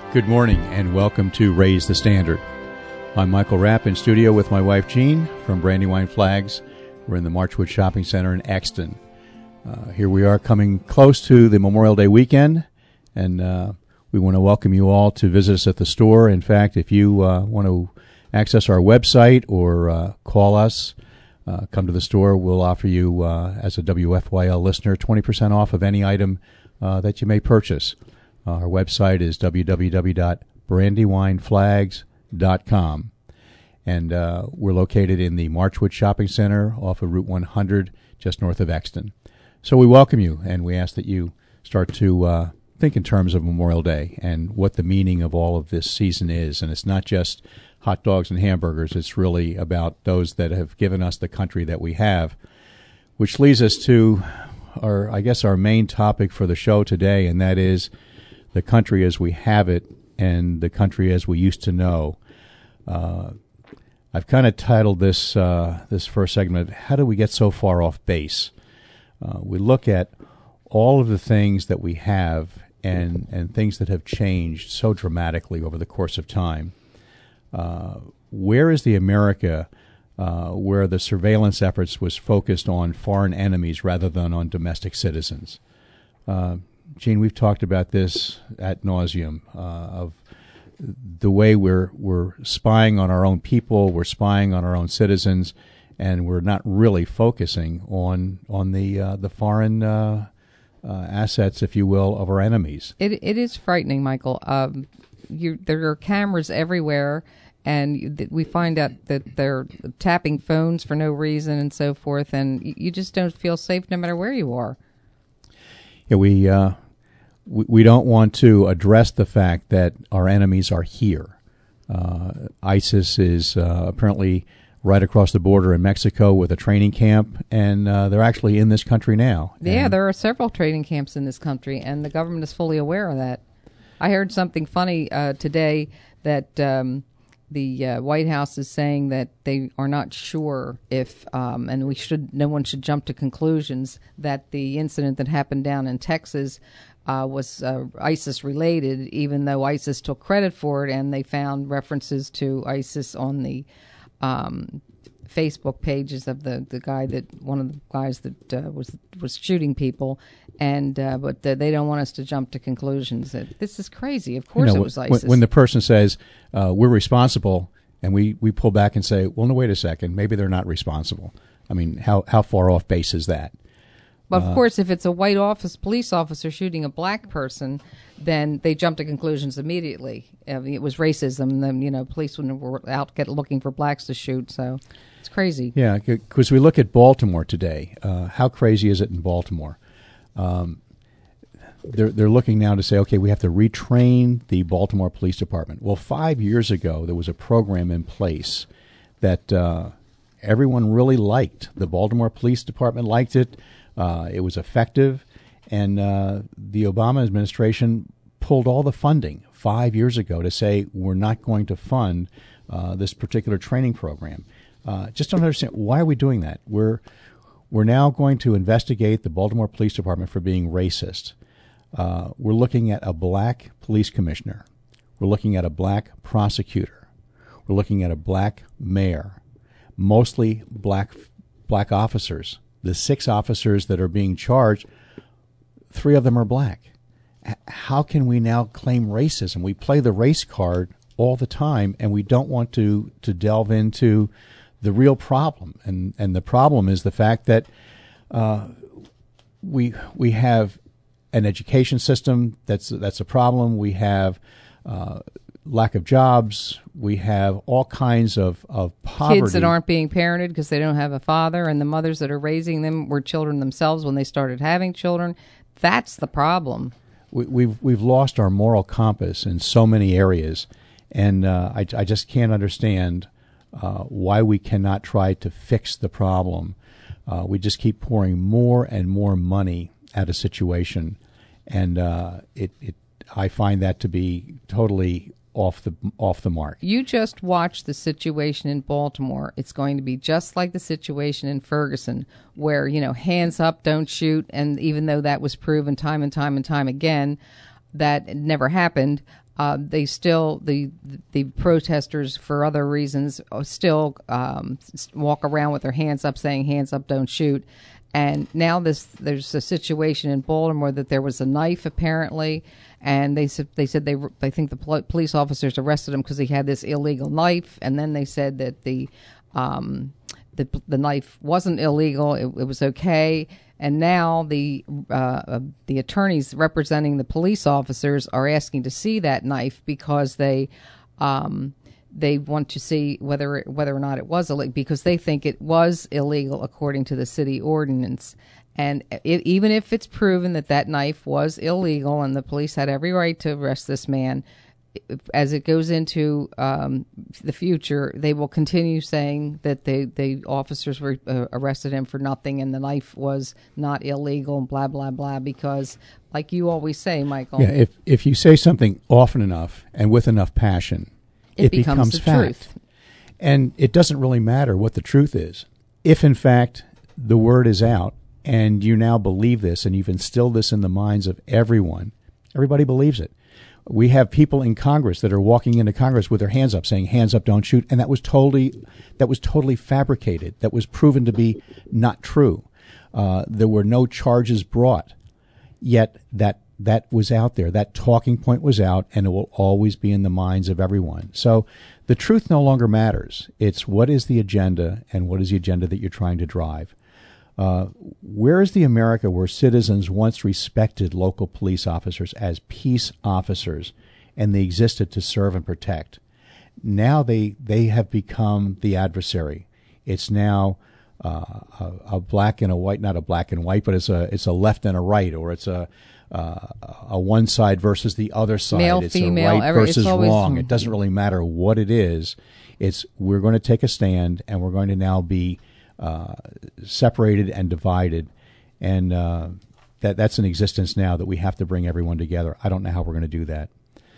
Good morning and welcome to Raise the Standard. I'm Michael Rapp in studio with my wife Jean from Brandywine Flags. We're in the Marchwood Shopping Center in Exton. Here we are coming close to the Memorial Day weekend, and we want to welcome you all to visit us at the store. In fact, if you want to access our website or call us, come to the store, we'll offer you, as a WFYL listener, 20% off of any item that you may purchase. Our website is www.brandywineflags.com, and we're located in the Marchwood Shopping Center off of Route 100, just north of Exton. So we welcome you, and we ask that you start to think in terms of Memorial Day and what the meaning of all of this season is. And it's not just hot dogs and hamburgers. It's really about those that have given us the country that we have, which leads us to our main topic for the show today, and that is the country as we have it and the country as we used to know. I've kind of titled this first segment, How Do We Get So Far Off Base? We look at all of the things that we have and things that have changed so dramatically over the course of time. Where is the America where the surveillance efforts was focused on foreign enemies rather than on domestic citizens? Gene, we've talked about this ad nauseum, of the way we're spying on our own people, we're spying on our own citizens, and we're not really focusing on the foreign assets, if you will, of our enemies. It is frightening, Michael. There are cameras everywhere, and we find out that they're tapping phones for no reason and so forth, and you just don't feel safe no matter where you are. Yeah, we don't want to address the fact that our enemies are here. ISIS is apparently right across the border in Mexico with a training camp, and they're actually in this country now. Yeah, there are several training camps in this country, and the government is fully aware of that. I heard something funny today that the White House is saying that they are not sure if, and no one should jump to conclusions, that the incident that happened down in Texas was ISIS related, even though ISIS took credit for it, and they found references to ISIS on the Facebook pages of one of the guys that was shooting people, and but they don't want us to jump to conclusions. This is crazy. Of course, it was ISIS. When the person says we're responsible, and we pull back and say, well, no, wait a second, maybe they're not responsible. I mean, how far off base is that? But of course, if it's a white police officer shooting a black person, then they jump to conclusions immediately. I mean, it was racism. Then police were out looking for blacks to shoot. So it's crazy. Yeah, because we look at Baltimore today. How crazy is it in Baltimore? They're looking now to say, okay, we have to retrain the Baltimore Police Department. Well, 5 years ago, there was a program in place that everyone really liked. The Baltimore Police Department liked it. It was effective, and the Obama administration pulled all the funding 5 years ago to say we're not going to fund this particular training program. Just don't understand, why are we doing that? We're now going to investigate the Baltimore Police Department for being racist. We're looking at a black police commissioner. We're looking at a black prosecutor. We're looking at a black mayor, mostly black officers. The 6 officers that are being charged, 3 of them are black. How can we now claim racism? We play the race card all the time, and we don't want to delve into the real problem. And the problem is the fact that we have an education system that's a problem. We have lack of jobs. We have all kinds of poverty. Kids that aren't being parented because they don't have a father, and the mothers that are raising them were children themselves when they started having children. That's the problem. We've lost our moral compass in so many areas, and I just can't understand why we cannot try to fix the problem. We just keep pouring more and more money at a situation, and I find that to be totally off the mark. You just watch the situation in Baltimore. It's going to be just like the situation in Ferguson, where, hands up, don't shoot. And even though that was proven time and time and time again, that it never happened, they still the protesters, for other reasons, still walk around with their hands up, saying "Hands up, don't shoot." And now there's a situation in Baltimore that there was a knife apparently, and they said they think the police officers arrested him because he had this illegal knife, and then they said that the knife wasn't illegal; it was okay. And now the attorneys representing the police officers are asking to see that knife because they want to see whether or not it was illegal, because they think it was illegal according to the city ordinance. And even if it's proven that knife was illegal and the police had every right to arrest this man, as it goes into the future, they will continue saying that the officers were arrested him for nothing and the knife was not illegal and blah, blah, blah, because like you always say, Michael. Yeah, if you say something often enough and with enough passion, it becomes the fact. Truth. And it doesn't really matter what the truth is. If, in fact, the word is out and you now believe this and you've instilled this in the minds of everyone, everybody believes it. We have people in Congress that are walking into Congress with their hands up, saying, "Hands up, don't shoot," and that was totally fabricated. That was proven to be not true. There were no charges brought, yet that was out there. That talking point was out, and it will always be in the minds of everyone. So the truth no longer matters. It's what is the agenda, and what is the agenda that you're trying to drive. Where is the America where citizens once respected local police officers as peace officers, and they existed to serve and protect? Now they have become the adversary. It's now a black and a white, not a black and white, but it's a left and a right, or it's a one side versus the other side. Male, it's female, a right versus wrong. It doesn't Mm-hmm. really matter what it is. It's we're going to take a stand, and we're going to now be separated and divided, and that's in existence now, that we have to bring everyone together. I don't know how we're going to do that.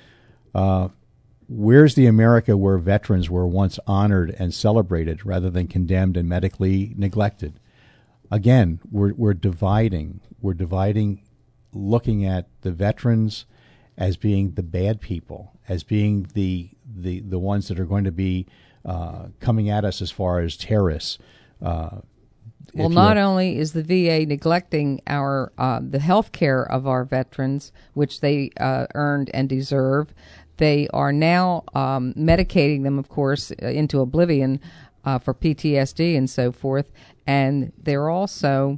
Where's the America where veterans were once honored and celebrated rather than condemned and medically neglected? Again, we're dividing. We're dividing, looking at the veterans as being the bad people, as being the ones that are going to be coming at us as far as terrorists. Well, not only is the VA neglecting our the health care of our veterans, which they earned and deserve, they are now medicating them, of course, into oblivion for PTSD and so forth. And they're also...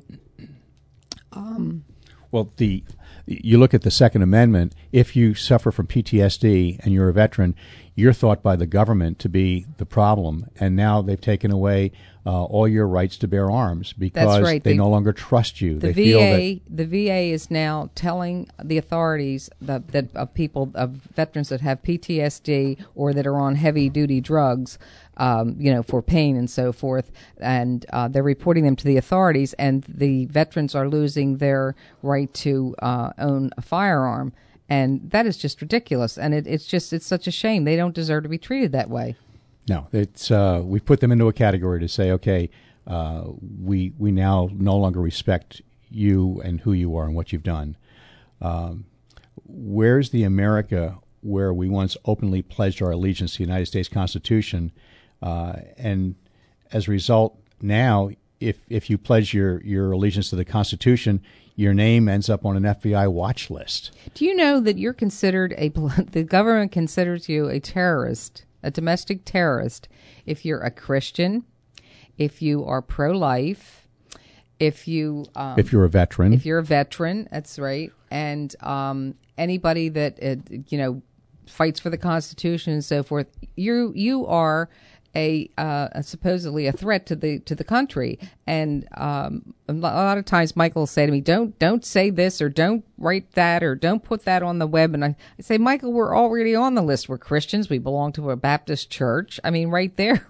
You look at the Second Amendment. If you suffer from PTSD and you're a veteran, you're thought by the government to be the problem, and now they've taken away all your rights to bear arms because they no longer trust you. The VA is now telling the authorities that of veterans that have PTSD or that are on heavy duty drugs, for pain and so forth, and they're reporting them to the authorities, and the veterans are losing their right to own a firearm. And that is just ridiculous, and it's such a shame. They don't deserve to be treated that way. No, it's we put them into a category to say, okay, we now no longer respect you and who you are and what you've done. Where's the America where we once openly pledged our allegiance to the United States Constitution, and as a result, now if you pledge your allegiance to the Constitution, your name ends up on an FBI watch list. Do you know that you're considered the government considers you a terrorist, a domestic terrorist, if you're a Christian, if you are pro-life, if you're a veteran. If you're a veteran, that's right. And anybody that fights for the Constitution and so forth, you are supposedly a threat to the country. And a lot of times Michael will say to me, don't say this, or don't write that, or don't put that on the web. And I say, Michael, we're already on the list. We're Christians. We belong to a Baptist church. I mean, right there,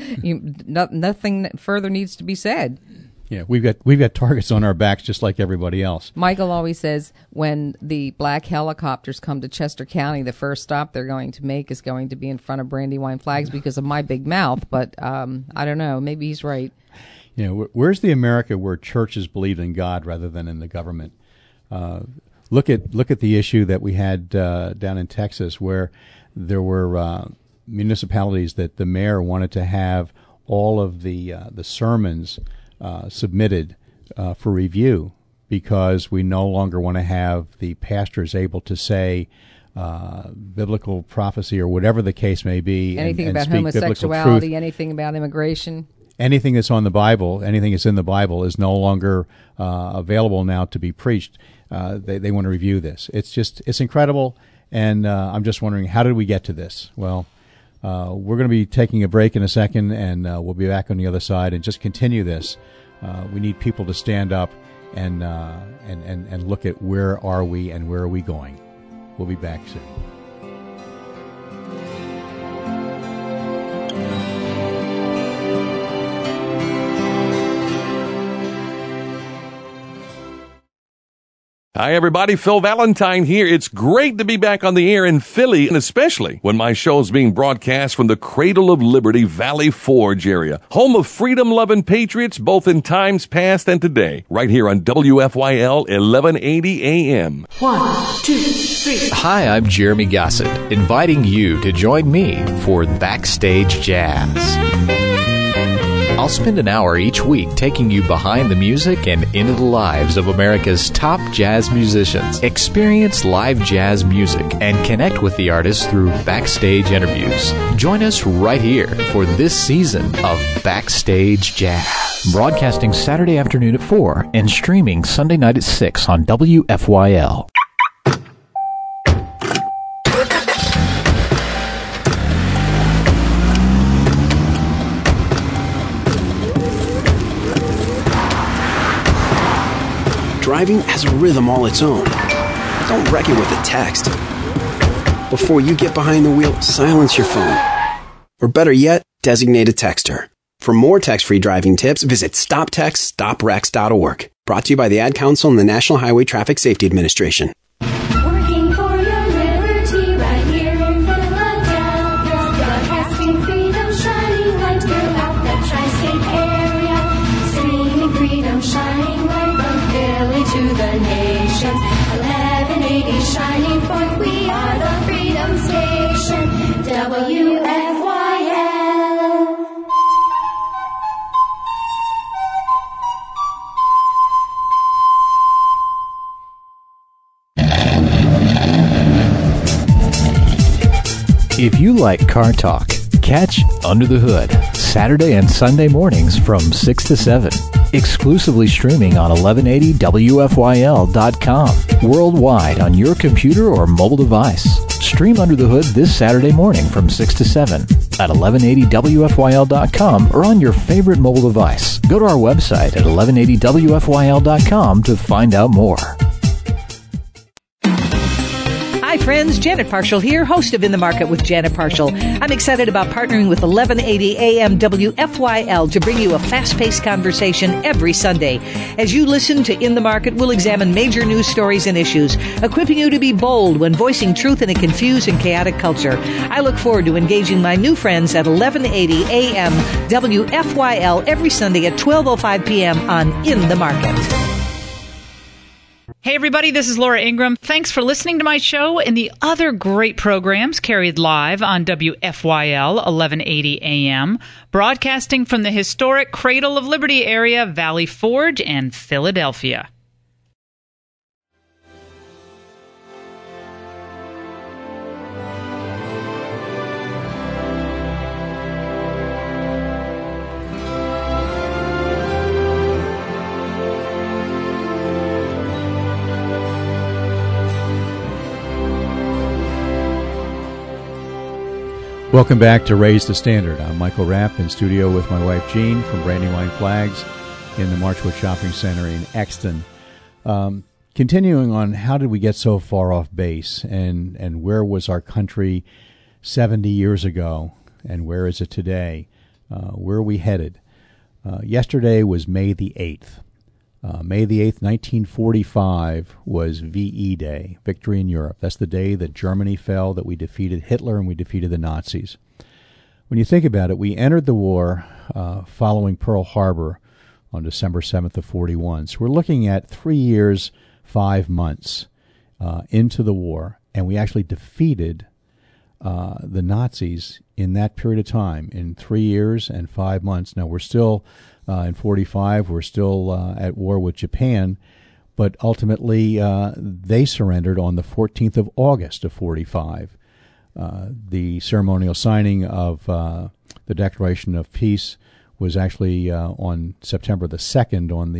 nothing further needs to be said. Yeah, we've got targets on our backs just like everybody else. Michael always says when the black helicopters come to Chester County, the first stop they're going to make is going to be in front of Brandywine flags because of my big mouth. But I don't know. Maybe he's right. Where's the America where churches believe in God rather than in the government? look at the issue that we had down in Texas, where there were municipalities that the mayor wanted to have all of the sermons submitted for review, because we no longer want to have the pastors able to say biblical prophecy or whatever the case may be. Anything and about speak homosexuality, anything about immigration. Anything that's on the Bible, anything that's in the Bible is no longer available now to be preached. They want to review this. It's incredible, and I'm just wondering, how did we get to this? Well, we're going to be taking a break in a second, and we'll be back on the other side and just continue this. We need people to stand up and look at where are we and where are we going. We'll be back soon. Hi, everybody. Phil Valentine here. It's great to be back on the air in Philly, and especially when my show's being broadcast from the Cradle of Liberty, Valley Forge area, home of freedom-loving patriots both in times past and today, right here on WFYL 1180 AM. 1, 2, 3. Hi, I'm Jeremy Gossett, inviting you to join me for Backstage Jazz. I'll spend an hour each week taking you behind the music and into the lives of America's top jazz musicians. Experience live jazz music and connect with the artists through backstage interviews. Join us right here for this season of Backstage Jazz. Broadcasting Saturday afternoon at 4 and streaming Sunday night at 6 on WFYL. Driving has a rhythm all its own. Don't wreck it with a text. Before you get behind the wheel, silence your phone. Or better yet, designate a texter. For more text-free driving tips, visit StopTextStopWrecks.org. Brought to you by the Ad Council and the National Highway Traffic Safety Administration. Working for your liberty right here in Philadelphia. Broadcasting freedom, shining light throughout the tri-state area. Streaming freedom, shining light from Philly to the nations. 1180 shining forth, we are the Freedom Station. WFYL. If you like car talk, catch Under the Hood, Saturday and Sunday mornings from 6 to 7. Exclusively streaming on 1180WFYL.com. Worldwide on your computer or mobile device. Stream Under the Hood this Saturday morning from 6 to 7 at 1180WFYL.com or on your favorite mobile device. Go to our website at 1180WFYL.com to find out more. Hi friends, Janet Parshall here, host of In the Market with Janet Parshall. I'm excited about partnering with 1180 AM WFYL to bring you a fast-paced conversation every Sunday. As you listen to In the Market, we'll examine major news stories and issues, equipping you to be bold when voicing truth in a confused and chaotic culture. I look forward to engaging my new friends at 1180 AM WFYL every Sunday at 12:05 p.m. on In the Market. Hey everybody, this is Laura Ingram. Thanks for listening to my show and the other great programs carried live on WFYL 1180 AM, broadcasting from the historic Cradle of Liberty area, Valley Forge and Philadelphia. Welcome back to Raise the Standard. I'm Michael Rapp in studio with my wife Jean from Brandywine Flags in the Marchwood Shopping Center in Exton. Continuing on, how did we get so far off base, and where was our country 70 years ago, and where is it today? Where are we headed? Yesterday was May the 8th. May the 8th, 1945 was VE Day, Victory in Europe. That's the day that Germany fell, that we defeated Hitler and we defeated the Nazis. When you think about it, we entered the war following Pearl Harbor on December 7th of 41. So we're looking at 3 years, 5 months. into the war, and we actually defeated the Nazis in that period of time, in 3 years and 5 months. Now, we're still, in 45, we're still at war with Japan, but ultimately they surrendered on the 14th of August of 45. The ceremonial signing of the Declaration of Peace was actually on September the 2nd on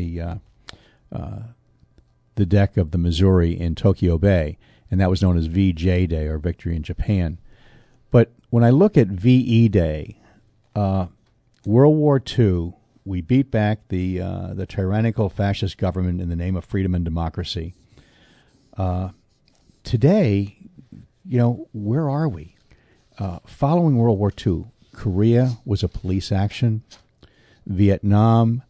the deck of the Missouri in Tokyo Bay, and that was known as VJ Day, or Victory in Japan. But when I look at VE Day, World War II, we beat back the tyrannical fascist government in the name of freedom and democracy. Today, where are we? Following World War II, Korea was a police action. Vietnam,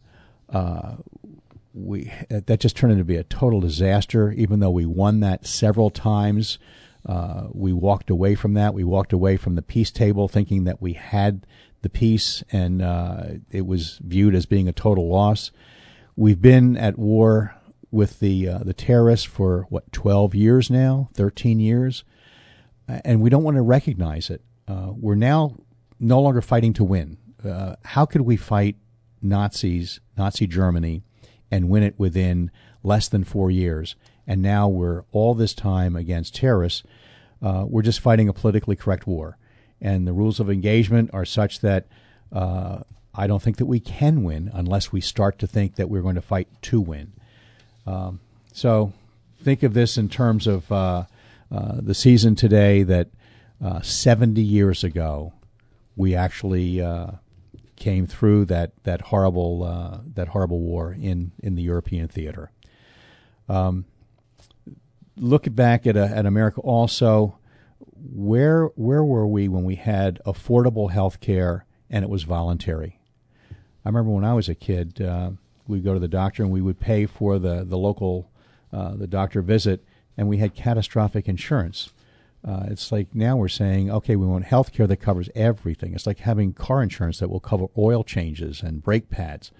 that just turned into be a total disaster. Even though we won that several times, we walked away from that. We walked away from the peace table thinking that we had the peace, and it was viewed as being a total loss. We've been at war with the terrorists for, 12 years now, 13 years, and we don't want to recognize it. We're now no longer fighting to win. How could we fight Nazi Germany, and win it within less than 4 years? And now we're all this time against terrorists. We're just fighting a politically correct war. And the rules of engagement are such that I don't think that we can win unless we start to think that we're going to fight to win. So think of this in terms of the season today, that 70 years ago we actually came through that horrible war in the European theater. Look back at America also. Where were we when we had affordable health care and it was voluntary? I remember when I was a kid, we'd go to the doctor and we would pay for the local the doctor visit, and we had catastrophic insurance. It's like now we're saying, okay, we want health care that covers everything. It's like having car insurance that will cover oil changes and brake pads.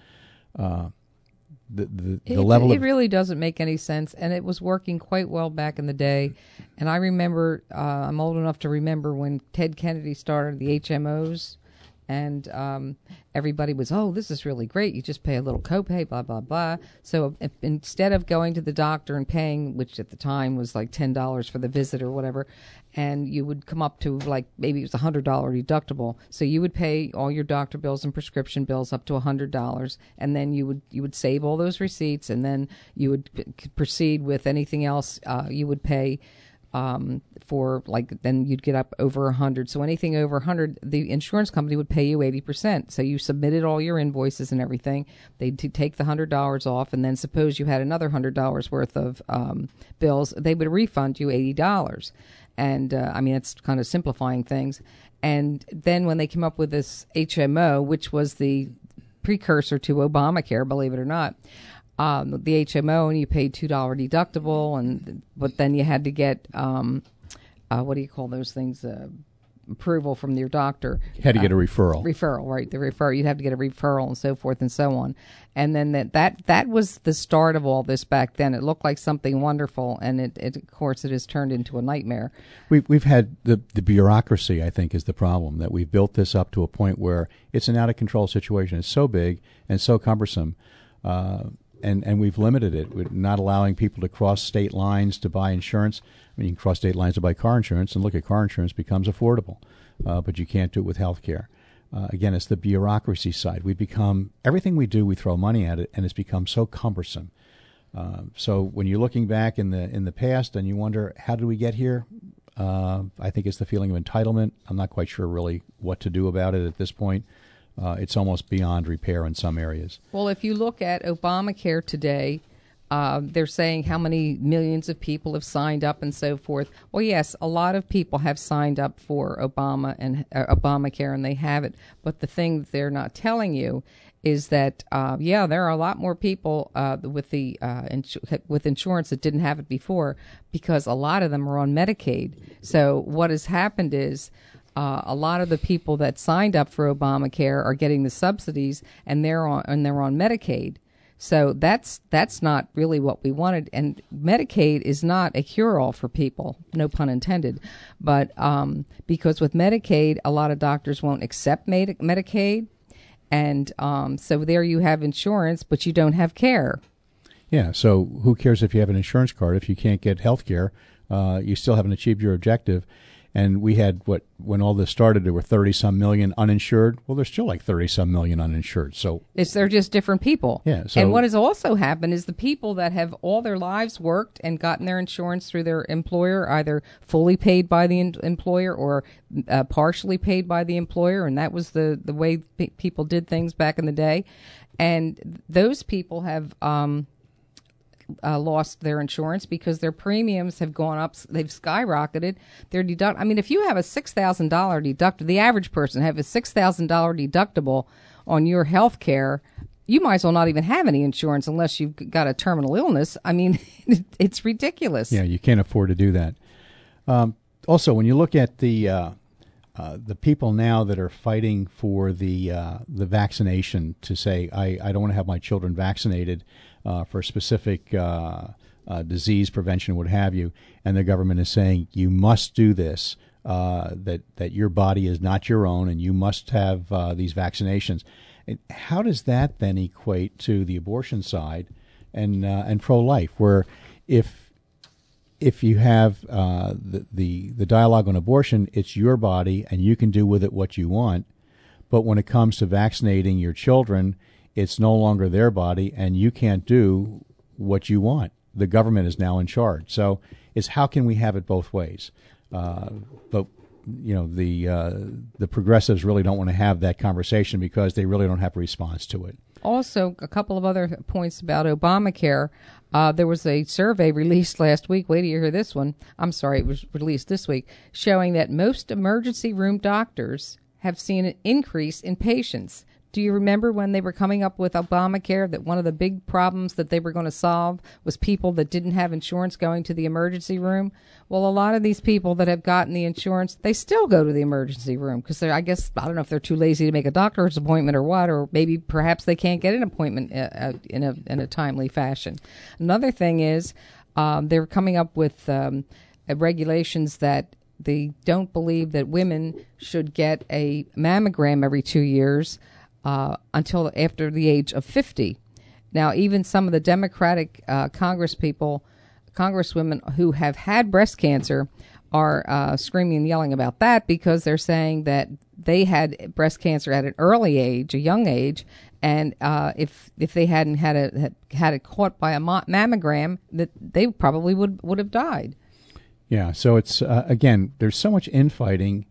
The level it really doesn't make any sense, and it was working quite well back in the day. And I remember, I'm old enough to remember when Ted Kennedy started the HMOs, and everybody was, oh, this is really great. You just pay a little copay, blah, blah, blah. So instead of going to the doctor and paying, which at the time was like $10 for the visit or whatever, and you would come up to like maybe it was $100 deductible. So you would pay all your doctor bills and prescription bills up to $100, and then you would save all those receipts, and then you would proceed with anything else you would pay. For then you'd get up over 100. So anything over 100, the insurance company would pay you 80%. So you submitted all your invoices and everything. They'd take the $100 off, and then suppose you had another $100 worth of bills, they would refund you $80. And it's kind of simplifying things. And then when they came up with this HMO, which was the precursor to Obamacare, believe it or not, the HMO, and you paid $2 deductible, but then you had to get what do you call those things? Approval from your doctor. You had to get a referral. Referral, right? The referral. You'd have to get a referral and so forth and so on. And then that was the start of all this back then. It looked like something wonderful, and it of course it has turned into a nightmare. We've had the bureaucracy, I think, is the problem, that we've built this up to a point where it's an out of control situation. It's so big and so cumbersome. And we've limited it. We're not allowing people to cross state lines to buy insurance. You can cross state lines to buy car insurance, and look at car insurance becomes affordable, but you can't do it with health care. Again, it's the bureaucracy side. We become, everything we do, we throw money at it, and it's become so cumbersome. So when you're looking back in the past and you wonder, how did we get here? I think it's the feeling of entitlement. I'm not quite sure really what to do about it at this point. It's almost beyond repair in some areas. Well, if you look at Obamacare today, they're saying how many millions of people have signed up and so forth. Well, yes, a lot of people have signed up for Obamacare, and they have it. But the thing that they're not telling you is that, there are a lot more people with insurance that didn't have it before, because a lot of them are on Medicaid. So what has happened is, a lot of the people that signed up for Obamacare are getting the subsidies, and they're on Medicaid. So that's not really what we wanted. And Medicaid is not a cure-all for people, no pun intended. But because with Medicaid, a lot of doctors won't accept Medicaid. And so there you have insurance, but you don't have care. Yeah, so who cares if you have an insurance card? If you can't get health care, you still haven't achieved your objective. And we had, when all this started, there were 30-some million uninsured. Well, there's still like 30-some million uninsured. So they're just different people. Yeah. So, and what has also happened is the people that have all their lives worked and gotten their insurance through their employer, either fully paid by the employer or partially paid by the employer, and that was the way people did things back in the day. And those people have lost their insurance because their premiums have gone up. They've skyrocketed. Their if you have a $6,000 deductible, the average person have a $6,000 deductible on your health care, you might as well not even have any insurance unless you've got a terminal illness. I mean, it's ridiculous. Yeah, you can't afford to do that. Also, when you look at the people now that are fighting for the vaccination, to say, I don't want to have my children vaccinated for a specific disease prevention, what have you, and the government is saying you must do this, that your body is not your own and you must have these vaccinations. And how does that then equate to the abortion side and pro-life, where if you have the dialogue on abortion, it's your body and you can do with it what you want, but when it comes to vaccinating your children, it's no longer their body, and you can't do what you want. The government is now in charge. So it's how can we have it both ways? But the progressives really don't want to have that conversation because they really don't have a response to it. Also, a couple of other points about Obamacare. There was a survey released last week. Wait till you hear this one. I'm sorry, it was released this week, showing that most emergency room doctors have seen an increase in patients. Do you remember when they were coming up with Obamacare that one of the big problems that they were going to solve was people that didn't have insurance going to the emergency room? Well, a lot of these people that have gotten the insurance, they still go to the emergency room because I don't know if they're too lazy to make a doctor's appointment or what, or maybe perhaps they can't get an appointment in a timely fashion. Another thing is they're coming up with regulations that they don't believe that women should get a mammogram every 2 years. Until after the age of 50. Now, even some of the Democratic congresswomen who have had breast cancer are screaming and yelling about that because they're saying that they had breast cancer at an early age, a young age, and if they hadn't had it caught by a mammogram, that they probably would have died. Yeah. So it's again, there's so much infighting.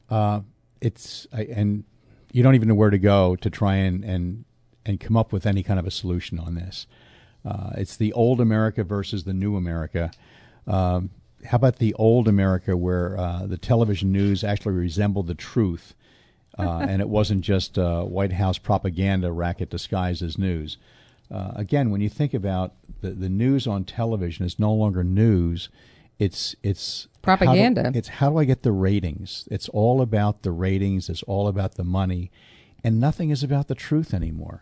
You don't even know where to go to try and come up with any kind of a solution on this. It's the old America versus the new America. How about the old America where the television news actually resembled the truth, and it wasn't just White House propaganda racket disguised as news? Again, when you think about the news on television is no longer news. It's propaganda. It's how do I get the ratings? It's all about the ratings. It's all about the money, and nothing is about the truth anymore.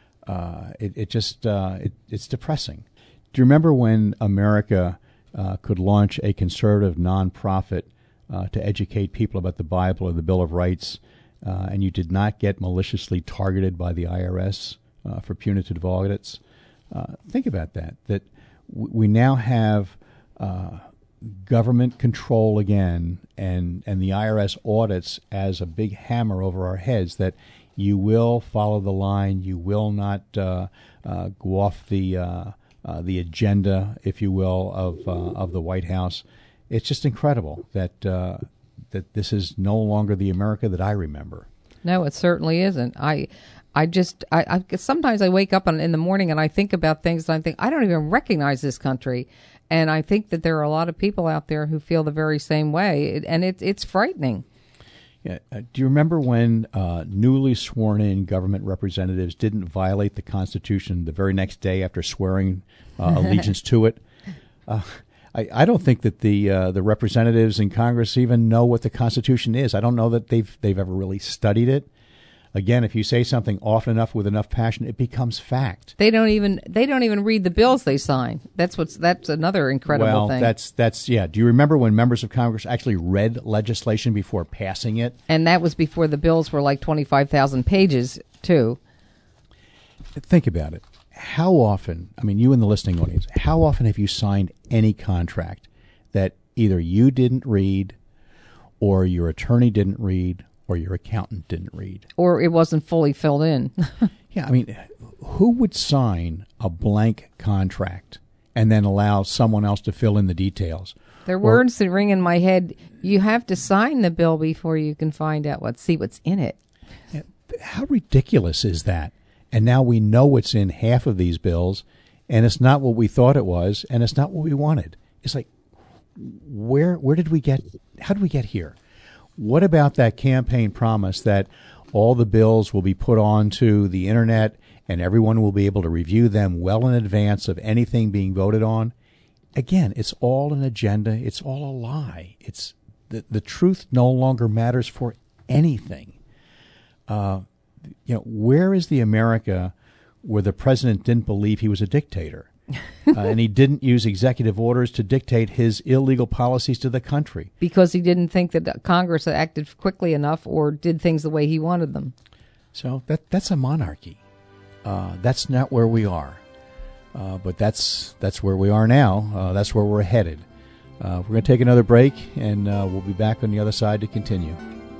It's depressing. Do you remember when America could launch a conservative nonprofit to educate people about the Bible or the Bill of Rights, and you did not get maliciously targeted by the IRS for punitive audits? Think about that. That we now have government control again, and the IRS audits as a big hammer over our heads that you will follow the line, you will not go off the agenda, if you will, of the White House. It's just incredible that this is no longer the America that I remember. No, it certainly isn't. I sometimes I wake up in the morning and I think about things and I think I don't even recognize this country. And I think that there are a lot of people out there who feel the very same way, and it's frightening. Yeah. Do you remember when newly sworn-in government representatives didn't violate the Constitution the very next day after swearing allegiance to it? I don't think that the representatives in Congress even know what the Constitution is. I don't know that they've ever really studied it. Again, if you say something often enough with enough passion, it becomes fact. They don't even read the bills they sign. That's another incredible thing. That's yeah. Do you remember when members of Congress actually read legislation before passing it? And that was before the bills were like 25,000 pages, too. Think about it. How often, I mean, you in the listening audience, how often have you signed any contract that either you didn't read or your attorney didn't read or your accountant didn't read? Or it wasn't fully filled in. Yeah, I mean, who would sign a blank contract and then allow someone else to fill in the details? There are words that ring in my head. You have to sign the bill before you can find out see what's in it. How ridiculous is that? And now we know what's in half of these bills, and it's not what we thought it was, and it's not what we wanted. It's like, where did we get? How did we get here? What about that campaign promise that all the bills will be put onto the internet and everyone will be able to review them well in advance of anything being voted on? Again, it's all an agenda. It's all a lie. It's the truth no longer matters for anything. Where is the America where the president didn't believe he was a dictator? And he didn't use executive orders to dictate his illegal policies to the country. Because he didn't think that Congress acted quickly enough or did things the way he wanted them. So that's a monarchy. That's not where we are. But that's where we are now. That's where we're headed. We're going to take another break, and we'll be back on the other side to continue.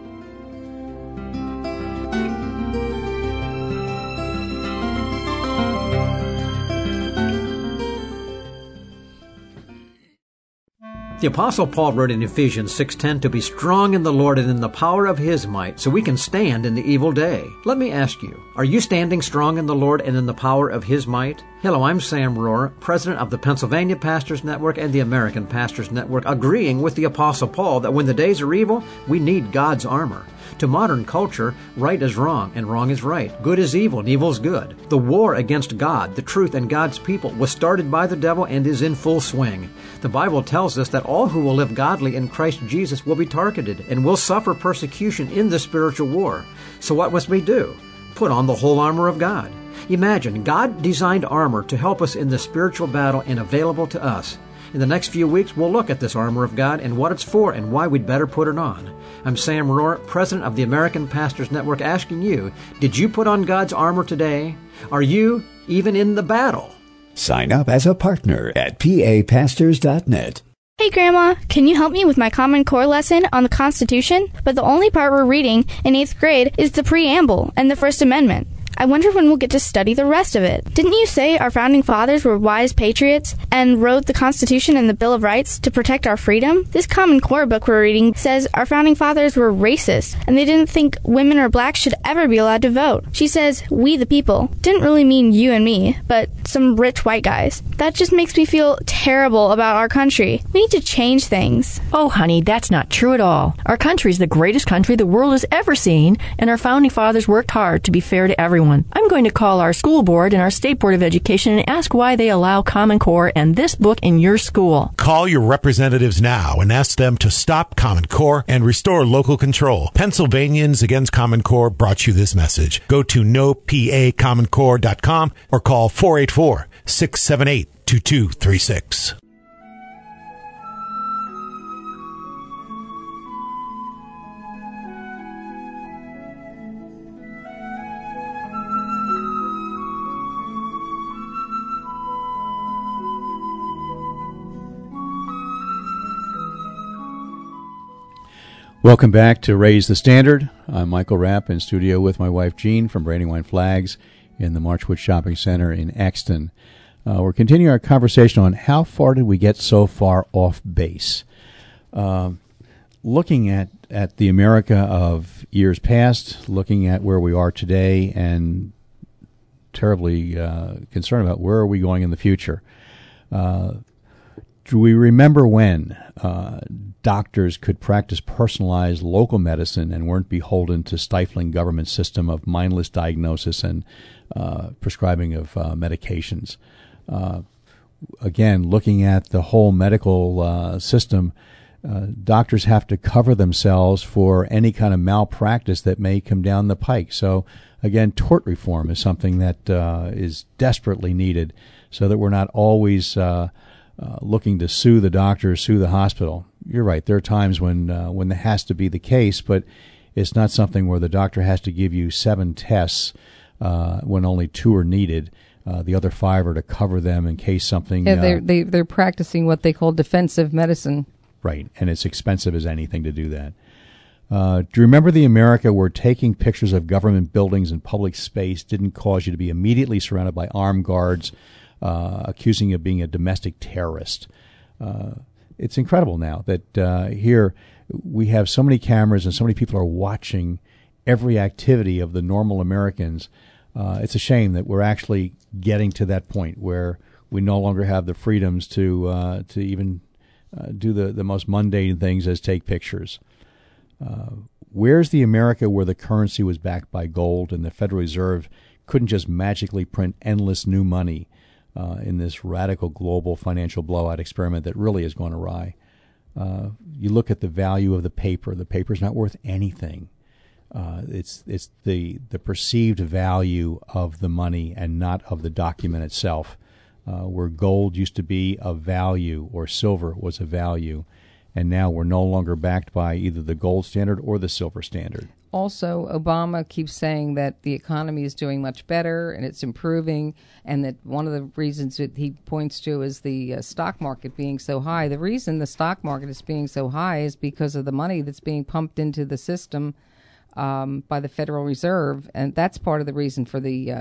The Apostle Paul wrote in Ephesians 6:10 to be strong in the Lord and in the power of His might, so we can stand in the evil day. Let me ask you, are you standing strong in the Lord and in the power of His might? Hello, I'm Sam Rohr, president of the Pennsylvania Pastors Network and the American Pastors Network, agreeing with the Apostle Paul that when the days are evil, we need God's armor. To modern culture, right is wrong and wrong is right. Good is evil and evil is good. The war against God, the truth, and God's people was started by the devil and is in full swing. The Bible tells us that all who will live godly in Christ Jesus will be targeted and will suffer persecution in the spiritual war. So what must we do? Put on the whole armor of God. Imagine, God designed armor to help us in the spiritual battle and available to us. In the next few weeks, we'll look at this armor of God and what it's for and why we'd better put it on. I'm Sam Rohr, president of the American Pastors Network, asking you, did you put on God's armor today? Are you even in the battle? Sign up as a partner at papastors.net. Hey Grandma, can you help me with my Common Core lesson on the Constitution? But the only part we're reading in 8th grade is the preamble and the First Amendment. I wonder when we'll get to study the rest of it. Didn't you say our founding fathers were wise patriots and wrote the Constitution and the Bill of Rights to protect our freedom? This Common Core book we're reading says our founding fathers were racist and they didn't think women or blacks should ever be allowed to vote. She says, we the people, didn't really mean you and me, but some rich white guys. That just makes me feel terrible about our country. We need to change things. Oh, honey, that's not true at all. Our country is the greatest country the world has ever seen, and our founding fathers worked hard to be fair to everyone. I'm going to call our school board and our State Board of Education and ask why they allow Common Core and this book in your school. Call your representatives now and ask them to stop Common Core and restore local control. Pennsylvanians Against Common Core brought you this message. Go to nopacommoncore.com or call 484-678-2236. Welcome back to Raise the Standard. I'm Michael Rapp in studio with my wife Jean from Brandywine Flags in the Marchwood Shopping Center in Exton. We're continuing our conversation on how far did we get so far off base. Looking at the America of years past, looking at where we are today, and terribly concerned about where are we going in the future. Do we remember when doctors could practice personalized local medicine and weren't beholden to stifling government system of mindless diagnosis and prescribing of medications? Again, looking at the whole medical system, doctors have to cover themselves for any kind of malpractice that may come down the pike. So, again, tort reform is something that is desperately needed so that we're not always looking to sue the doctor, sue the hospital. You're right. There are times when that has to be the case, but it's not something where the doctor has to give you 7 tests when only 2 are needed. The other 5 are to cover them in case something... Yeah, they're practicing what they call defensive medicine. Right, and it's expensive as anything to do that. Do you remember the America where taking pictures of government buildings and public space didn't cause you to be immediately surrounded by armed guards accusing you of being a domestic terrorist? It's incredible now that here we have so many cameras and so many people are watching every activity of the normal Americans. It's a shame that we're actually getting to that point where we no longer have the freedoms to even do the most mundane things as take pictures. Where's the America where the currency was backed by gold and the Federal Reserve couldn't just magically print endless new money in this radical global financial blowout experiment that really has gone awry? You look at the value of the paper. The paper's not worth anything. It's the perceived value of the money and not of the document itself. Where gold used to be a value or silver was a value, and now we're no longer backed by either the gold standard or the silver standard. Also, Obama keeps saying that the economy is doing much better and it's improving, and that one of the reasons that he points to is the stock market being so high. The reason the stock market is being so high is because of the money that's being pumped into the system by the Federal Reserve, and that's part of the reason for the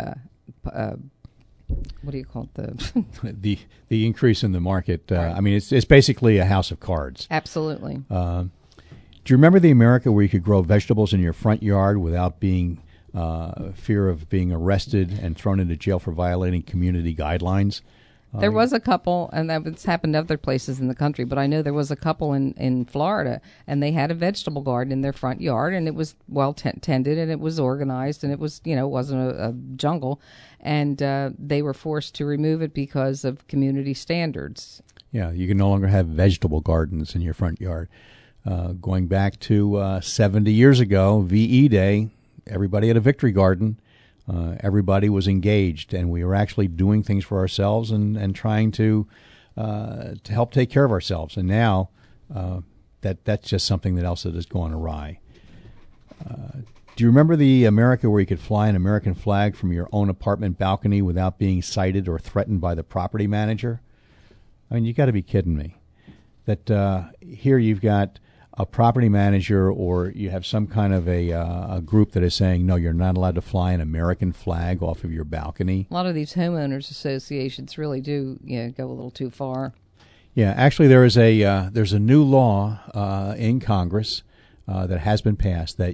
what do you call it? The increase in the market. Right. I mean, it's basically a house of cards. Absolutely. Do you remember the America where you could grow vegetables in your front yard without being fear of being arrested and thrown into jail for violating community guidelines? There was a couple, and that's happened other places in the country, but I know there was a couple in Florida, and they had a vegetable garden in their front yard, and it was well tended, and it was organized, and it was, it wasn't a jungle, and they were forced to remove it because of community standards. Yeah, you can no longer have vegetable gardens in your front yard. Going back to 70 years ago, VE Day, everybody had a victory garden. Everybody was engaged, and we were actually doing things for ourselves and trying to help take care of ourselves. And now that's just something that else that has gone awry. Do you remember the America where you could fly an American flag from your own apartment balcony without being cited or threatened by the property manager? I mean, you got to be kidding me. That here you've got a property manager, or you have some kind of a group that is saying, no, you're not allowed to fly an American flag off of your balcony. A lot of these homeowners associations really do go a little too far. Yeah, actually there's a new law in Congress that has been passed that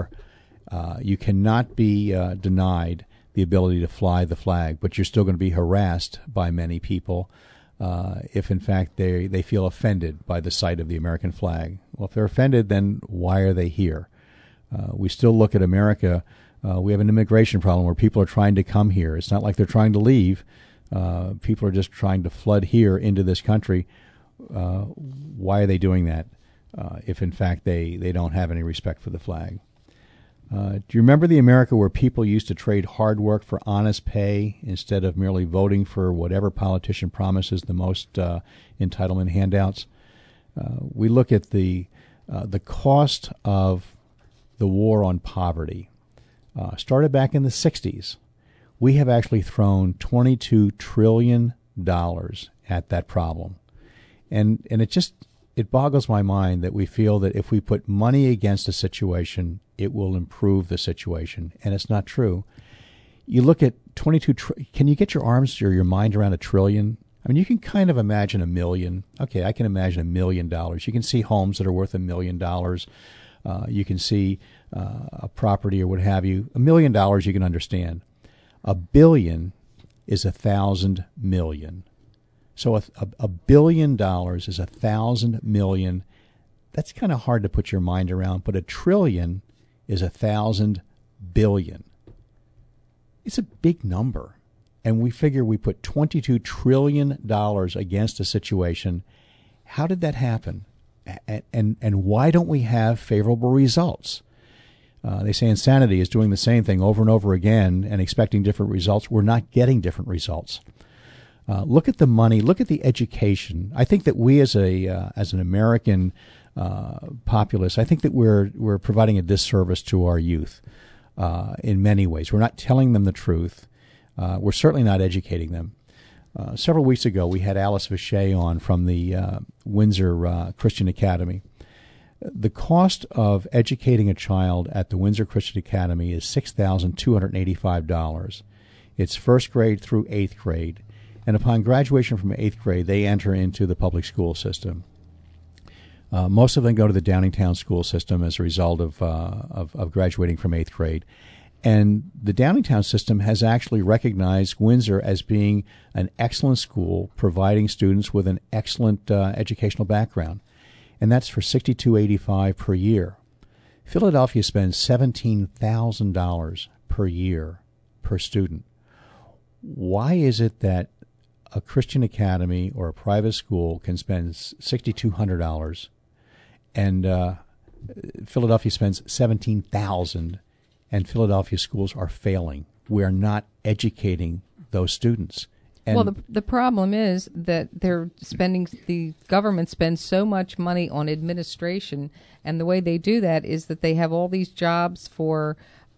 you cannot be denied the ability to fly the flag, but you're still going to be harassed by many people if, in fact, they feel offended by the sight of the American flag. Well, if they're offended, then why are they here? We still look at America. We have an immigration problem where people are trying to come here. It's not like they're trying to leave. People are just trying to flood here into this country. Why are they doing that if, in fact, they don't have any respect for the flag? Do you remember the America where people used to trade hard work for honest pay instead of merely voting for whatever politician promises the most entitlement handouts? We look at the cost of the war on poverty. Started back in the 60s. We have actually thrown $22 trillion at that problem. And it boggles my mind that we feel that if we put money against a situation, it will improve the situation. And it's not true. You look at can you get your arms or your mind around $1 trillion? I mean, you can kind of imagine $1 million. Okay, I can imagine $1 million. You can see homes that are worth $1 million. You can see a property or what have you. $1 million you can understand. $1 billion is 1,000 million. So $1 billion is 1,000 million. That's kind of hard to put your mind around, but $1 trillion is 1,000 billion. It's a big number. And we figure we put $22 trillion against a situation. How did that happen? And why don't we have favorable results? They say insanity is doing the same thing over and over again and expecting different results. We're not getting different results. Look at the money. Look at the education. I think that we, as an American populace, I think that we're providing a disservice to our youth in many ways. We're not telling them the truth. We're certainly not educating them. Several weeks ago, we had Alice Vichet on from the Windsor Christian Academy. The cost of educating a child at the Windsor Christian Academy is $6,285. It's first grade through eighth grade, and upon graduation from eighth grade, they enter into the public school system. Most of them go to the Downingtown school system as a result of graduating from eighth grade. And the Downingtown system has actually recognized Windsor as being an excellent school, providing students with an excellent educational background. And that's for $62.85 per year. Philadelphia spends $17,000 per year per student. Why is it that a Christian academy or a private school can spend $6,200 and Philadelphia spends $17,000 and Philadelphia schools are failing? We are not educating those students. And well, the problem is that the government spends so much money on administration, and the way they do that is that they have all these jobs for,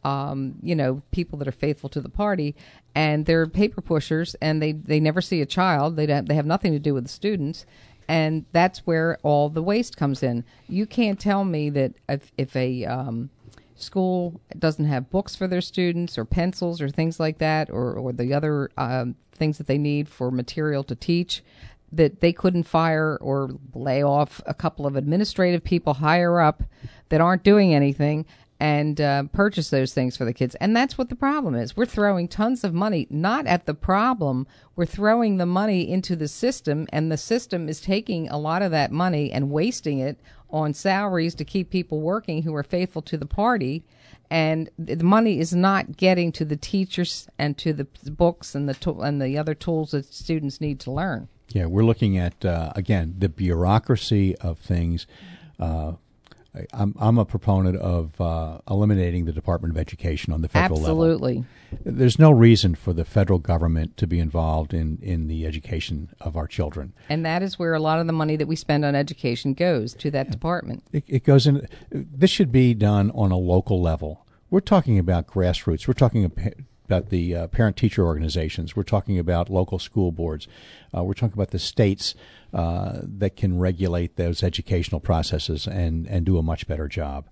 people that are faithful to the party, and they're paper pushers, and they never see a child. They have nothing to do with the students, and that's where all the waste comes in. You can't tell me that if a school doesn't have books for their students or pencils or things like that, or the other things that they need for material to teach, that they couldn't fire or lay off a couple of administrative people higher up that aren't doing anything and purchase those things for the kids. And that's what the problem is. We're throwing tons of money, not at the problem. We're throwing the money into the system, and the system is taking a lot of that money and wasting it on salaries to keep people working who are faithful to the party. And the money is not getting to the teachers and to the books and the other tools that students need to learn. Yeah, we're looking at, again, the bureaucracy of things. I'm a proponent of eliminating the Department of Education on the federal level. Absolutely. There's no reason for the federal government to be involved in the education of our children. And that is where a lot of the money that we spend on education goes, to that department. It goes in. This should be done on a local level. We're talking about grassroots. We're talking about the parent-teacher organizations. We're talking about local school boards. We're talking about the states that can regulate those educational processes and do a much better job.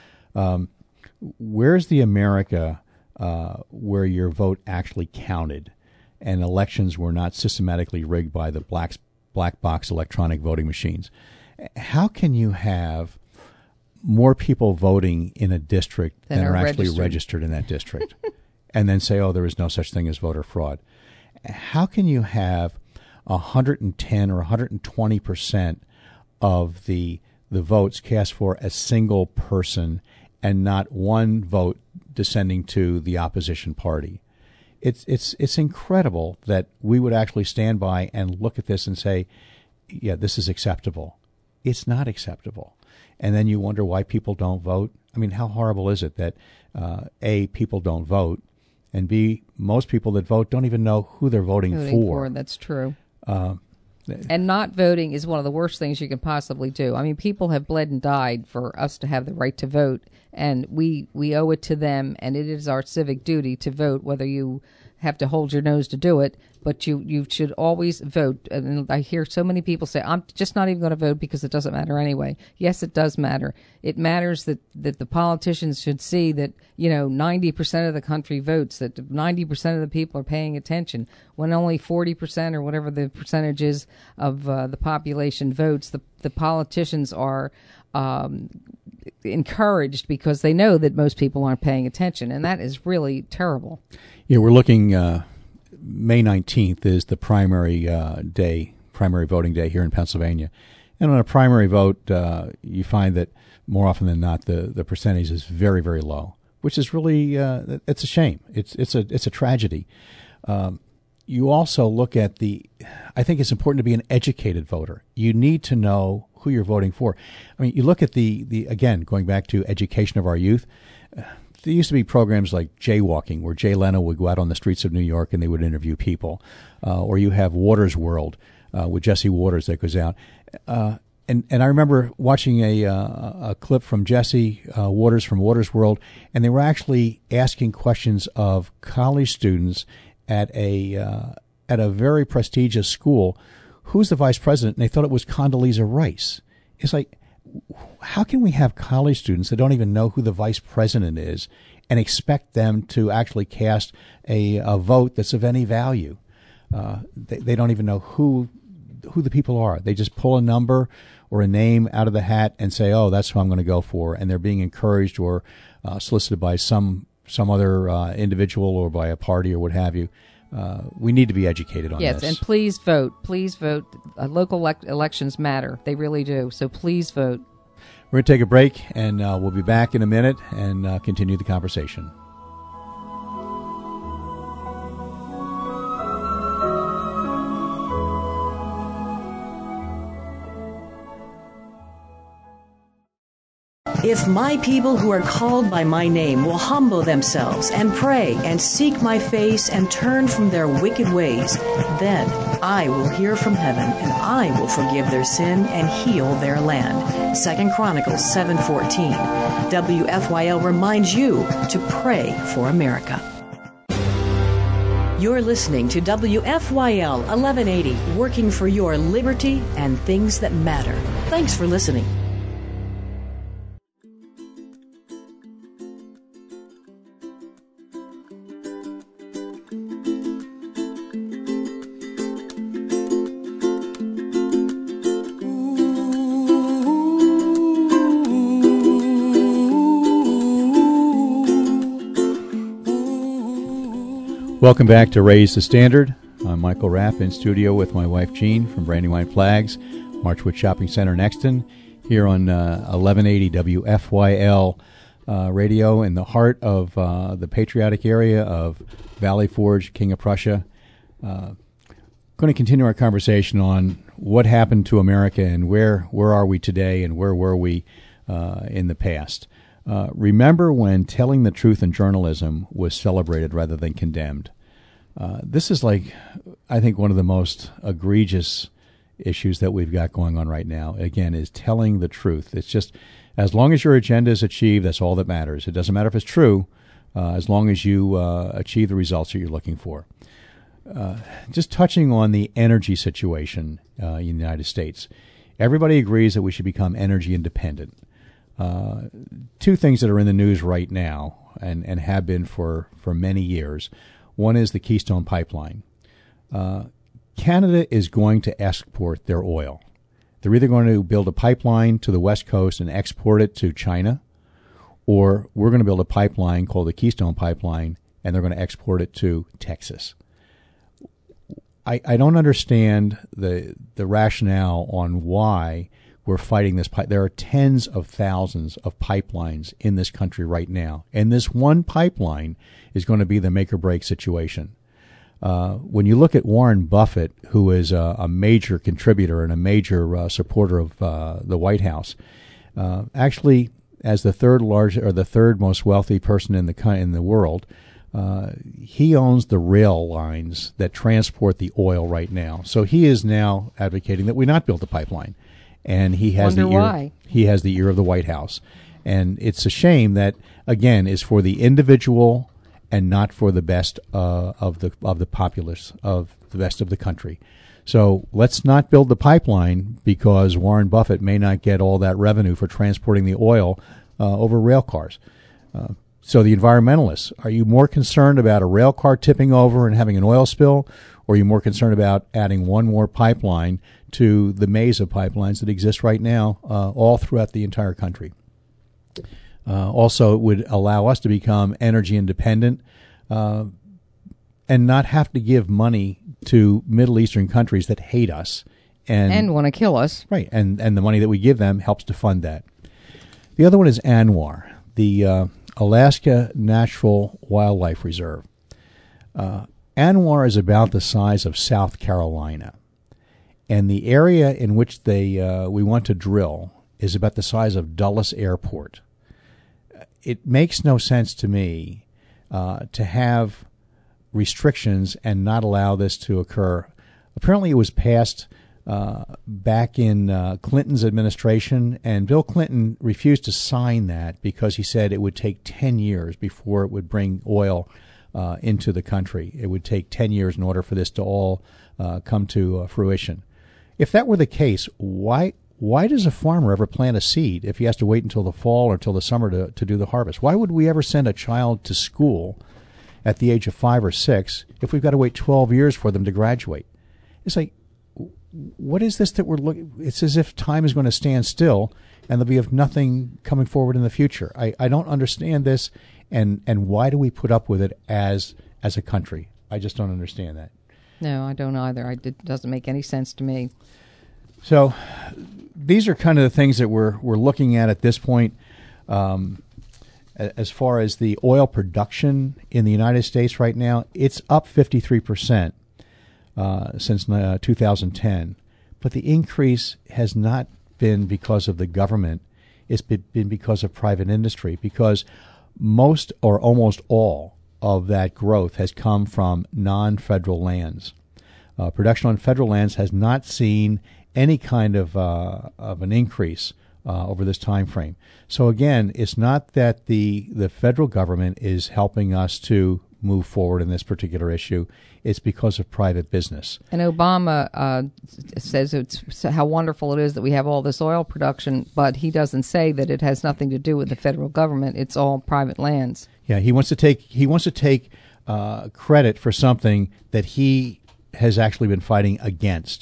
Where's the America where your vote actually counted and elections were not systematically rigged by the black box electronic voting machines? How can you have more people voting in a district than are actually registered in that district and then say, oh, there is no such thing as voter fraud? How can you have 110 or 120% of the votes cast for a single person and not one vote descending to the opposition party? It's incredible that we would actually stand by and look at this and say, yeah, this is acceptable. It's not acceptable. And then you wonder why people don't vote. I mean, how horrible is it that, A, people don't vote, and B, most people that vote don't even know who they're voting for. That's true. And not voting is one of the worst things you can possibly do. I mean, people have bled and died for us to have the right to vote, and we owe it to them, and it is our civic duty to vote, whether you have to hold your nose to do it, but you should always vote. And I hear so many people say, I'm just not even going to vote because it doesn't matter anyway. Yes, it does matter. It matters that the politicians should see that, 90% of the country votes, that 90% of the people are paying attention. When only 40% or whatever the percentage is of the population votes, the politicians are encouraged because they know that most people aren't paying attention, and that is really terrible. Yeah, we're looking, May 19th is the primary voting day here in Pennsylvania. And on a primary vote, you find that more often than not, the percentage is very, very low, which is really, it's a shame. It's a tragedy. You also look at I think it's important to be an educated voter. You need to know who you're voting for. I mean, you look at the again, going back to education of our youth, there used to be programs like Jaywalking, where Jay Leno would go out on the streets of New York and they would interview people. Or you have Waters World with Jesse Waters that goes out. And I remember watching a clip from Jesse Waters from Waters World, and they were actually asking questions of college students at a very prestigious school, who's the vice president? And they thought it was Condoleezza Rice. It's like, how can we have college students that don't even know who the vice president is and expect them to actually cast a vote that's of any value? They don't even know who the people are. They just pull a number or a name out of the hat and say, oh, that's who I'm going to go for. And they're being encouraged or solicited by some other individual or by a party or what have you. We need to be educated on this. Yes, and please vote. Please vote. Local elections matter. They really do. So please vote. We're going to take a break, and we'll be back in a minute and continue the conversation. If my people who are called by my name will humble themselves and pray and seek my face and turn from their wicked ways, then I will hear from heaven and I will forgive their sin and heal their land. 2 Chronicles 7:14. WFYL reminds you to pray for America. You're listening to WFYL 1180, working for your liberty and things that matter. Thanks for listening. Welcome back to Raise the Standard. I'm Michael Rapp in studio with my wife Jean from Brandywine Flags, Marchwood Shopping Center in Exton, here on 1180 WFYL radio in the heart of the patriotic area of Valley Forge, King of Prussia. Going to continue our conversation on what happened to America and where are we today and where were we in the past. Remember when telling the truth in journalism was celebrated rather than condemned. This is like, I think, one of the most egregious issues that we've got going on right now, again, is telling the truth. It's just, as long as your agenda is achieved, that's all that matters. It doesn't matter if it's true, as long as you achieve the results that you're looking for. Just touching on the energy situation in the United States. Everybody agrees that we should become energy independent. Two things that are in the news right now and have been for many years. One is the Keystone Pipeline. Canada is going to export their oil. They're either going to build a pipeline to the West Coast and export it to China, or we're going to build a pipeline called the Keystone Pipeline, and they're going to export it to Texas. I don't understand the rationale on why we're fighting this. There are tens of thousands of pipelines in this country right now, and this one pipeline is going to be the make-or-break situation. When you look at Warren Buffett, who is a major contributor and a major supporter of the White House, actually, as the third most wealthy person in the world, he owns the rail lines that transport the oil right now. So he is now advocating that we not build a pipeline. And he has the ear of the White House. And it's a shame that, again, is for the individual and not for the best of the populace, of the best of the country. So let's not build the pipeline because Warren Buffett may not get all that revenue for transporting the oil over rail cars. So the environmentalists, are you more concerned about a rail car tipping over and having an oil spill, or are you more concerned about adding one more pipeline to the maze of pipelines that exist right now all throughout the entire country? Also, it would allow us to become energy independent and not have to give money to Middle Eastern countries that hate us and want to kill us. Right, and the money that we give them helps to fund that. The other one is ANWR, the Alaska Natural Wildlife Reserve. ANWR is about the size of South Carolina. and the area in which we want to drill is about the size of Dulles Airport. It makes no sense to me to have restrictions and not allow this to occur. Apparently, it was passed back in Clinton's administration, and Bill Clinton refused to sign that because he said it would take 10 years before it would bring oil into the country. It would take 10 years in order for this to all come to fruition. If that were the case, why does a farmer ever plant a seed if he has to wait until the fall or until the summer to do the harvest? Why would we ever send a child to school at the age of 5 or 6 if we've got to wait 12 years for them to graduate? It's like, what is this that we're looking? It's as if time is going to stand still and there'll be nothing coming forward in the future. I don't understand this, and why do we put up with it as a country? I just don't understand that. No, I don't either. It doesn't make any sense to me. So these are kind of the things that we're looking at this point. As far as the oil production in the United States right now, it's up 53% since 2010. But the increase has not been because of the government. It's been because of private industry, because most or almost all of that growth has come from non-federal lands. Production on federal lands has not seen any kind of an increase over this time frame. So again, it's not that the federal government is helping us to move forward in this particular issue. It's because of private business. And Obama says it's how wonderful it is that we have all this oil production, but he doesn't say that it has nothing to do with the federal government. It's all private lands. Yeah, he wants to take credit for something that he has actually been fighting against.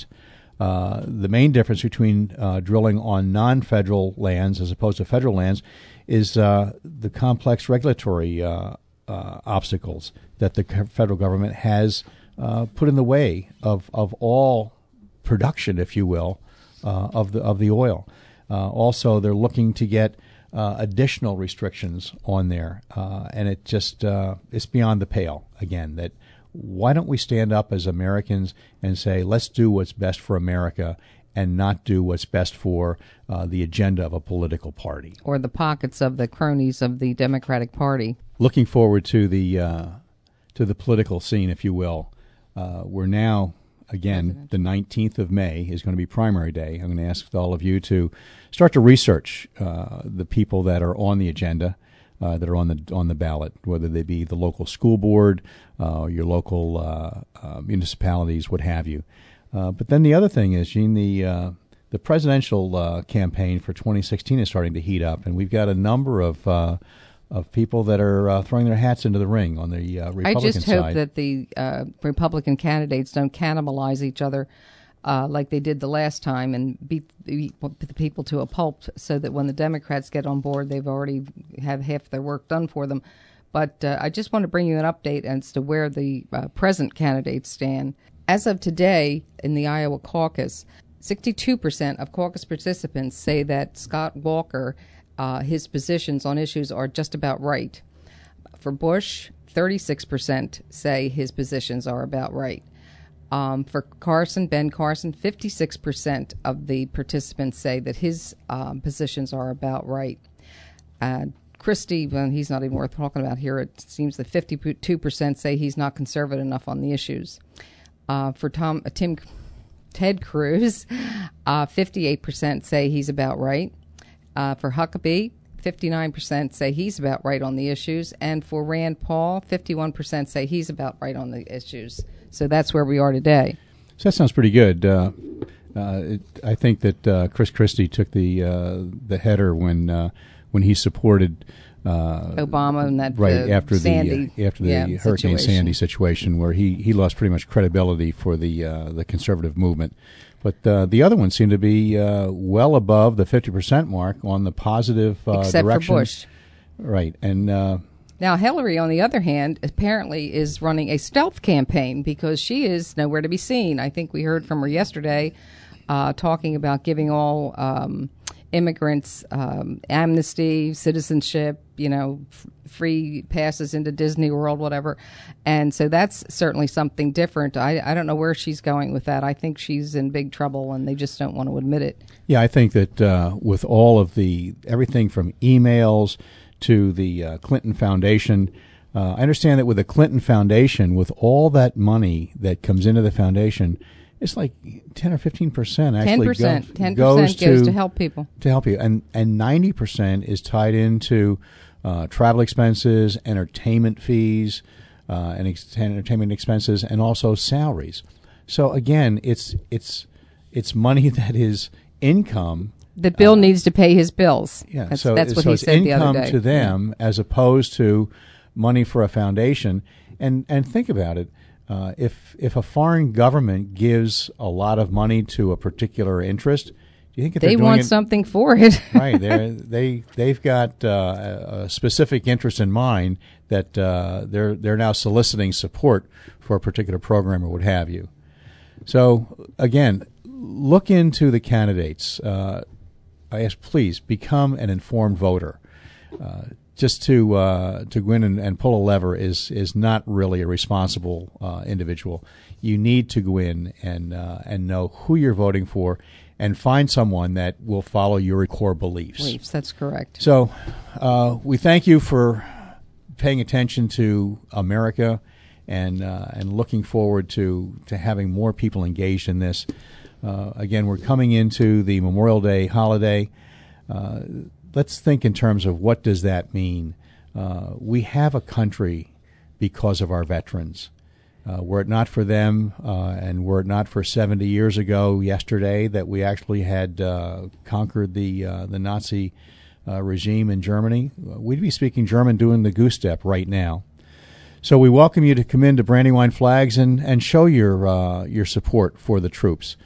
The main difference between drilling on non-federal lands as opposed to federal lands is the complex regulatory obstacles that the federal government has put in the way of all production, if you will, of the oil. Also, they're looking to get additional restrictions on there, and it just it's beyond the pale. Again, that why don't we stand up as Americans and say, let's do what's best for America and not do what's best for the agenda of a political party or the pockets of the cronies of the Democratic Party. Looking forward to the political scene, if you will. We're now, again, the 19th of May is going to be primary day. I'm going to ask all of you to start to research the people that are on the agenda, that are on the ballot, whether they be the local school board, your local municipalities, what have you. But then the other thing is, Gene, the presidential campaign for 2016 is starting to heat up, and we've got a number of people that are throwing their hats into the ring on the Republican side. I just hope that the Republican candidates don't cannibalize each other like they did the last time and beat the people to a pulp, so that when the Democrats get on board, they've already have half their work done for them. But I just want to bring you an update as to where the present candidates stand. As of today, in the Iowa caucus, 62% of caucus participants say that Scott Walker, his positions on issues are just about right. For Bush, 36% say his positions are about right. For Ben Carson, 56% of the participants say that his positions are about right. Christie, well, he's not even worth talking about here. It seems that 52% say he's not conservative enough on the issues. For Ted Cruz, 58% say he's about right. For Huckabee, 59% say he's about right on the issues. And for Rand Paul, 51% say he's about right on the issues. So that's where we are today. So that sounds pretty good. I think that Chris Christie took the header when he supported Obama and that right after Sandy, the Hurricane Sandy situation, where he lost pretty much credibility for the conservative movement. But the other one seemed to be well above the 50% mark on the positive except direction. for Bush, right? And now Hillary, on the other hand, apparently is running a stealth campaign because she is nowhere to be seen. I think we heard from her yesterday talking about giving all immigrants amnesty, citizenship, free passes into Disney World, whatever. And so that's certainly something different. I don't know where she's going with that. I think she's in big trouble, and they just don't want to admit it. Yeah, I think that with all of everything from emails to the Clinton Foundation, I understand that with the Clinton Foundation, with all that money that comes into the foundation, it's like 10 or 15% actually 10% goes to help people. To help you. And 90% is tied into travel expenses, entertainment fees, and entertainment expenses, and also salaries. So again, it's money that is income that Bill needs to pay his bills. Yeah, that's what so he it's said the other income day. to them as opposed to money for a foundation. And think about it. If a foreign government gives a lot of money to a particular interest, do you think that they want something for it? Right. They've got a specific interest in mind that they're now soliciting support for a particular program or what have you. So again, look into the candidates. I ask, please become an informed voter. Just to go in and pull a lever is not really a responsible individual. You need to go in and know who you're voting for, and find someone that will follow your core beliefs. That's correct. So we thank you for paying attention to America and looking forward to having more people engaged in this. Again, we're coming into the Memorial Day holiday. Let's think in terms of what does that mean. We have a country because of our veterans. Were it not for them, and were it not for 70 years ago yesterday that we actually had conquered the Nazi regime in Germany, we'd be speaking German doing the goose step right now. So we welcome you to come into Brandywine Flags and show your support for the troops.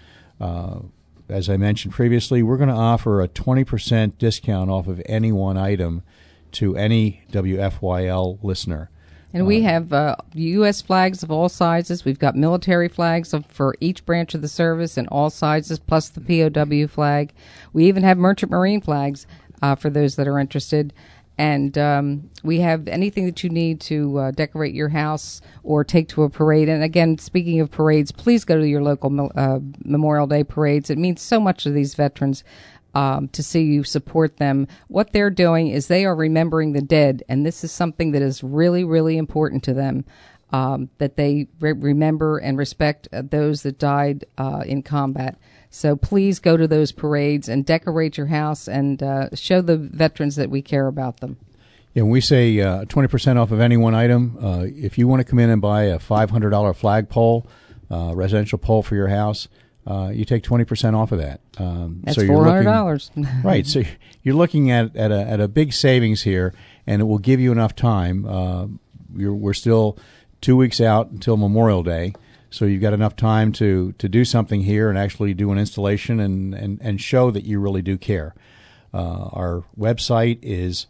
As I mentioned previously, we're going to offer a 20% discount off of any one item to any WFYL listener. And we have U.S. flags of all sizes. We've got military flags for each branch of the service in all sizes, plus the POW flag. We even have merchant marine flags for those that are interested. And we have anything that you need to decorate your house or take to a parade. And again, speaking of parades, please go to your local Memorial Day parades. It means so much to these veterans to see you support them. What they're doing is they are remembering the dead, and this is something that is really, really important to them, that they remember and respect those that died in combat. So please go to those parades and decorate your house and show the veterans that we care about them. Yeah, when we say 20% off of any one item, if you want to come in and buy a $500 flagpole, residential pole for your house, you take 20% off of that. That's so $400. Right. So you're looking at a big savings here, and it will give you enough time. We're still 2 weeks out until Memorial Day. So you've got enough time to do something here and actually do an installation and show that you really do care. Our website is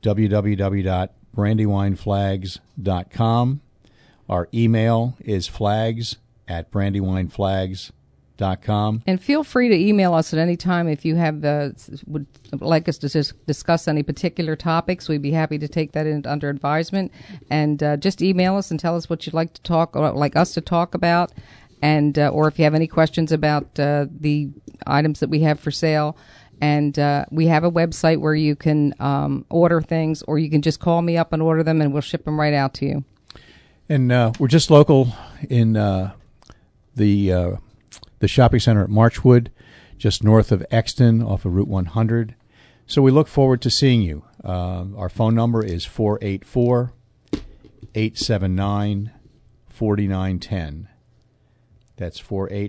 www.brandywineflags.com. Our email is flags@brandywineflags.com. And feel free to email us at any time if you have would like us to discuss any particular topics. We'd be happy to take that under advisement. And just email us and tell us what you'd like to talk, or like us to talk about, and or if you have any questions about the items that we have for sale. And we have a website where you can order things, or you can just call me up and order them, and we'll ship them right out to you. And we're just local in the shopping center at Marchwood, just north of Exton off of Route 100. So we look forward to seeing you. Our phone number is 484-879-4910. That's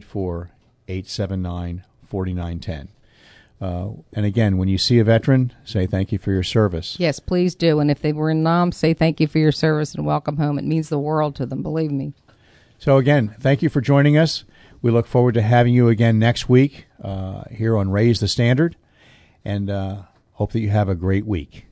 484-879-4910. And again, when you see a veteran, say thank you for your service. Yes, please do. And if they were in Nam, say thank you for your service and welcome home. It means the world to them, believe me. So again, thank you for joining us. We look forward to having you again next week here on Raise the Standard, and hope that you have a great week.